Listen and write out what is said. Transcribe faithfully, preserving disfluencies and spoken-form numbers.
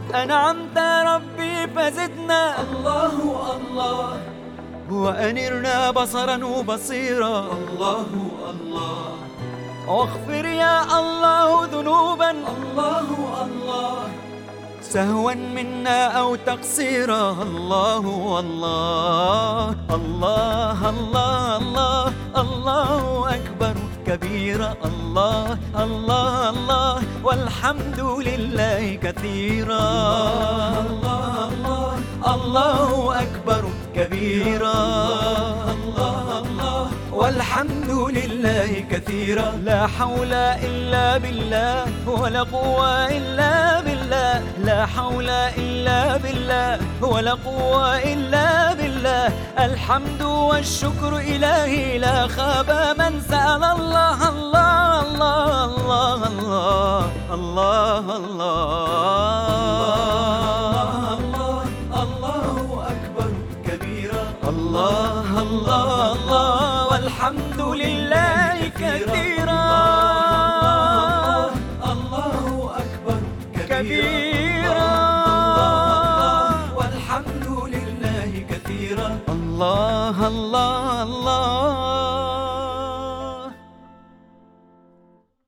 أنعمت ربي فزدنا الله الله، وأنرنا بصرا وبصيرا الله الله، واغفر يا الله ذنوبا الله الله، سهوا منا أو تقصيرا الله الله الله الله الله الله أكبر كبيرا الله الله الله والحمد لله كثيرا الله الله الله أكبر كبيرا الله الله والحمد لله كثيرا. لا حول إلا بالله ولا قوة إلا بالله، لا حول إلا بالله ولا قوة إلا بالله، الحمد والشكر إلهي لا خاب من سأل الله الله الله الله الله الله الله الله أكبر كبيرا الله الله الله والحمد لله كثيرا الله أكبر كبيرا والحمد لله كثيرا الله الله الله